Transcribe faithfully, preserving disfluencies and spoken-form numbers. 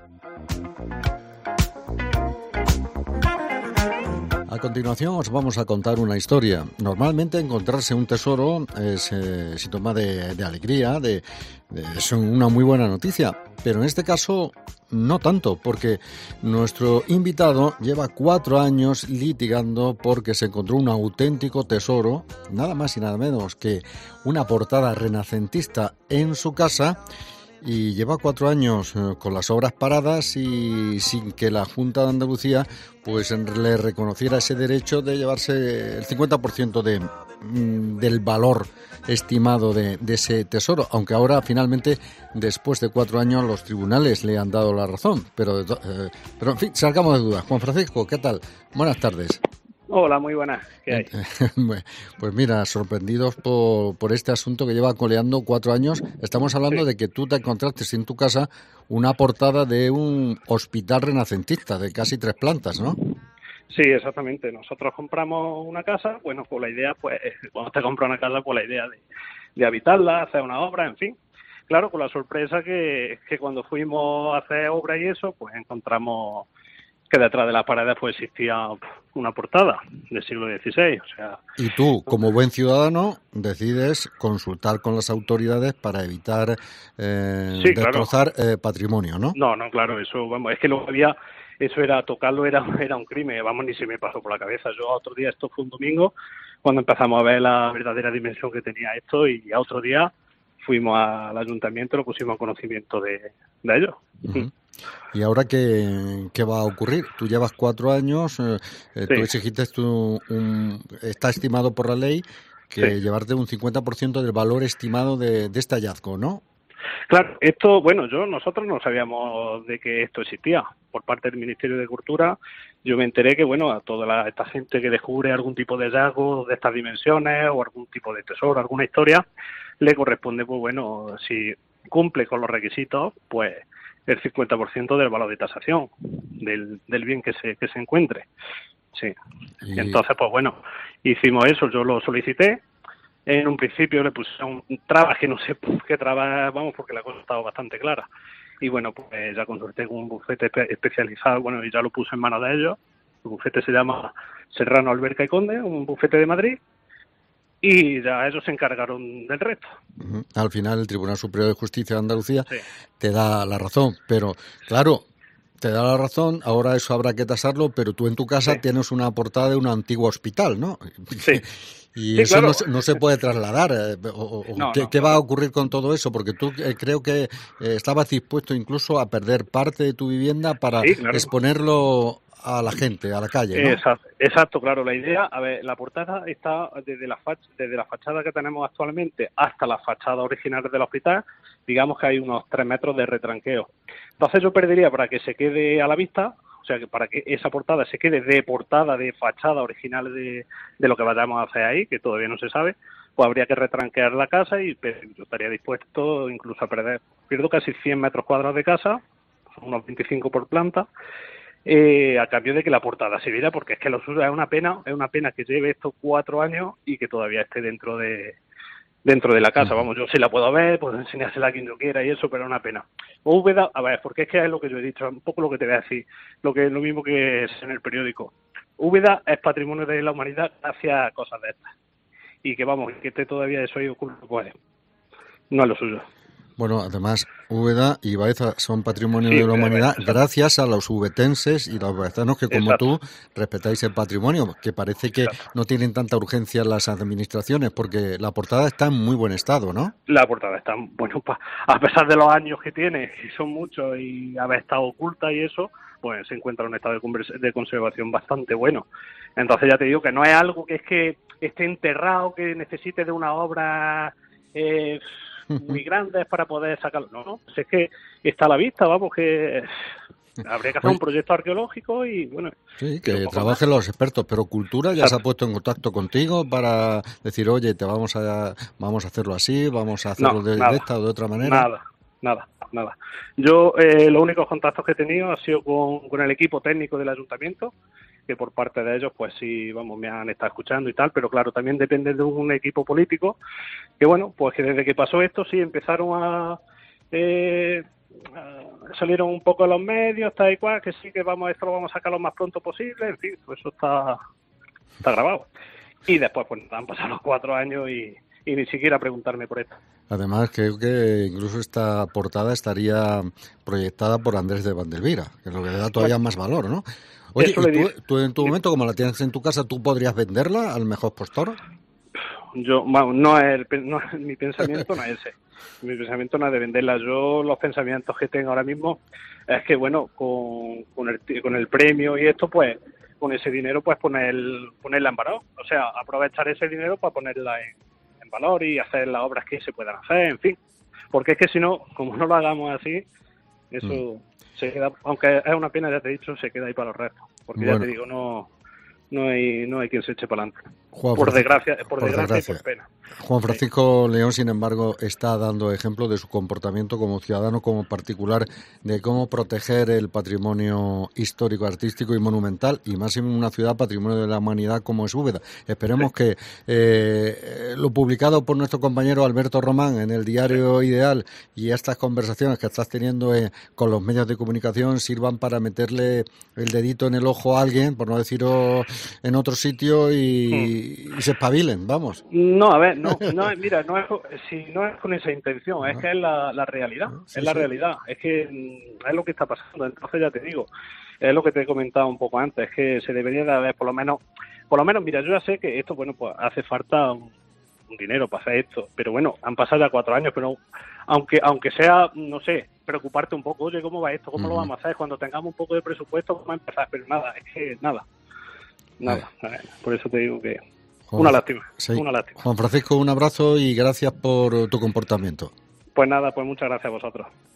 A continuación os vamos a contar una historia. Normalmente encontrarse un tesoro es eh, síntoma de, de alegría, de, de, es una muy buena noticia, pero en este caso no tanto, porque nuestro invitado lleva cuatro años litigando porque se encontró un auténtico tesoro, nada más y nada menos que una portada renacentista en su casa. Y lleva cuatro años eh, con las obras paradas y sin que la Junta de Andalucía pues le reconociera ese derecho de llevarse el cincuenta por ciento de, mm, del valor estimado de, de ese tesoro, aunque ahora finalmente, después de cuatro años, los tribunales le han dado la razón. Pero, eh, pero en fin, salgamos de dudas. Juan Francisco, ¿qué tal? Buenas tardes. Hola, muy buenas. ¿Qué hay? Pues mira, sorprendidos por, por este asunto que lleva coleando cuatro años. Estamos hablando sí. de que tú te encontraste en tu casa una portada de un hospital renacentista de casi tres plantas, ¿no? Sí, exactamente. Nosotros compramos una casa, bueno, con la idea, pues, cuando te compras una casa, pues la idea de, de habitarla, hacer una obra, en fin. Claro, con la sorpresa que, que cuando fuimos a hacer obra y eso, pues encontramos que detrás de las paredes pues existía una portada del siglo dieciséis, o sea... Y tú, como buen ciudadano, decides consultar con las autoridades para evitar eh, sí, destrozar claro. eh, patrimonio, ¿no? No, no, claro, eso, vamos, es que lo había... Eso era, tocarlo era, era un crimen, vamos, ni se me pasó por la cabeza. Yo a otro día, esto fue un domingo, cuando empezamos a ver la verdadera dimensión que tenía esto, y a otro día fuimos al ayuntamiento y lo pusimos a conocimiento de, de ellos. Uh-huh. ¿Y ahora qué, qué va a ocurrir? Tú llevas cuatro años, eh, sí. tú exigiste tu, un, está estimado por la ley que sí. llevarte un cincuenta por ciento del valor estimado de, de este hallazgo, ¿no? Claro, esto, bueno, yo nosotros no sabíamos de que esto existía. Por parte del Ministerio de Cultura, yo me enteré que, bueno, a toda la, esta gente que descubre algún tipo de hallazgo de estas dimensiones o algún tipo de tesoro, alguna historia, le corresponde, pues bueno, si cumple con los requisitos, pues el cincuenta por ciento del valor de tasación del, del bien que se que se encuentre. Sí. Y... Entonces, pues bueno, hicimos eso, yo lo solicité. En un principio le puse un trabas que no sé qué trabas, vamos, porque la cosa estaba bastante clara. Y bueno, pues ya consulté con un bufete especializado, bueno, y ya lo puse en manos de ellos. El bufete se llama Serrano, Alberca y Conde, un bufete de Madrid. Y ya ellos se encargaron del resto. Uh-huh. Al final el Tribunal Superior de Justicia de Andalucía sí. te da la razón, pero claro, te da la razón, ahora eso habrá que tasarlo, pero tú en tu casa sí. tienes una portada de un antiguo hospital, ¿no? Sí. Y sí, eso claro. no, no se puede trasladar. Eh, o, o, no, ¿qué, no, ¿Qué no. va a ocurrir con todo eso? Porque tú eh, creo que eh, estabas dispuesto incluso a perder parte de tu vivienda para sí, claro. exponerlo a la gente, a la calle, ¿no? Exacto, exacto, claro. La idea, a ver, la portada está desde la, fach- desde la fachada que tenemos actualmente hasta la fachada original del hospital, digamos que hay unos tres metros de retranqueo. Entonces yo perdería para que se quede a la vista, o sea, que para que esa portada se quede de portada, de fachada original de, de lo que vayamos a hacer ahí, que todavía no se sabe, pues habría que retranquear la casa y yo estaría dispuesto incluso a perder. Pierdo casi cien metros cuadrados de casa, son unos veinticinco por planta, Eh, a cambio de que la portada se viera, porque es que lo suyo es una pena, es una pena que lleve estos cuatro años y que todavía esté dentro de dentro de la casa. Vamos, yo sí la puedo ver, puedo enseñársela a quien yo quiera y eso, pero es una pena. Úbeda, a ver, porque es que es lo que yo he dicho, un poco lo que te voy a decir, lo que es lo mismo que es en el periódico. Úbeda es patrimonio de la humanidad gracias a cosas de estas. Y que vamos, que esté todavía eso ahí oculto, pues no es lo suyo. Bueno, además, Úbeda y Baeza son patrimonio sí, de la humanidad exacto. gracias a los ubetenses y los baezanos que, como exacto. tú, respetáis el patrimonio, que parece que exacto. no tienen tanta urgencia las administraciones, porque la portada está en muy buen estado, ¿no? La portada está, bueno, pa, a pesar de los años que tiene, y son muchos, y haber estado oculta y eso, pues se encuentra en un estado de, convers- de conservación bastante bueno. Entonces ya te digo que no es algo que es que esté enterrado, que necesite de una obra... Eh, muy grandes para poder sacarlo. No, no, pues es que está a la vista, vamos, que habría que hacer Oye, un proyecto arqueológico y bueno... Sí, que trabajen los expertos, pero Cultura ya se ha puesto en contacto contigo para decir, oye, te vamos a vamos a hacerlo así, vamos a hacerlo no, de, nada, de esta o de otra manera. Nada, nada, nada. Yo eh, los únicos contactos que he tenido ha sido con, con el equipo técnico del ayuntamiento, que por parte de ellos, pues sí, vamos, me han estado escuchando y tal, pero claro, también depende de un equipo político, que bueno, pues que desde que pasó esto sí empezaron a, eh, uh, salieron un poco los medios, tal y cual, que sí, que vamos, esto lo vamos a sacar lo más pronto posible, en fin, pues eso está, está grabado. Y después, pues han pasado los cuatro años y, y ni siquiera preguntarme por esto. Además, creo que incluso esta portada estaría proyectada por Andrés de Vandelvira, que es lo que le da todavía más valor, ¿no? Oye, ¿y tú, tú en tu momento, como la tienes en tu casa, tú podrías venderla al mejor postor? Yo, bueno, no es, el, no, mi pensamiento no es ese. Mi pensamiento no es de venderla. Yo, los pensamientos que tengo ahora mismo es que, bueno, con, con, el, con el premio y esto, pues, con ese dinero, pues, poner, ponerla en valor. O sea, aprovechar ese dinero para ponerla en, en valor y hacer las obras que se puedan hacer, en fin. Porque es que si no, como no lo hagamos así, eso mm. se queda, aunque es una pena, ya te he dicho, se queda ahí para los restos. Porque bueno, ya te digo, no... No hay, no hay quien se eche para adelante. Juan por desgracia, por, por desgracia, desgracia y por pena. Juan Francisco sí. León, sin embargo, está dando ejemplo de su comportamiento como ciudadano, como particular, de cómo proteger el patrimonio histórico, artístico y monumental, y más en una ciudad patrimonio de la humanidad como es Úbeda. Esperemos sí. que eh, lo publicado por nuestro compañero Alberto Román en el diario sí. Ideal y estas conversaciones que estás teniendo eh, con los medios de comunicación sirvan para meterle el dedito en el ojo a alguien, por no deciros en otro sitio y, y se espabilen, vamos. No, a ver, no, no mira, no es, si no es con esa intención, es que es la, la realidad, sí, es la sí. realidad, es que es lo que está pasando. Entonces ya te digo, es lo que te he comentado un poco antes, es que se debería de haber por lo menos, por lo menos, mira, yo ya sé que esto, bueno, pues hace falta un, un dinero para hacer esto, pero bueno, han pasado ya cuatro años, pero aunque aunque sea, no sé, preocuparte un poco, oye, ¿cómo va esto? ¿Cómo uh-huh. lo vamos a hacer? Cuando tengamos un poco de presupuesto, vamos a empezar, pero nada, es que nada. Nada, por eso te digo que Juan, una lástima, sí. una lástima. Juan Francisco, un abrazo y gracias por tu comportamiento. Pues nada, pues muchas gracias a vosotros.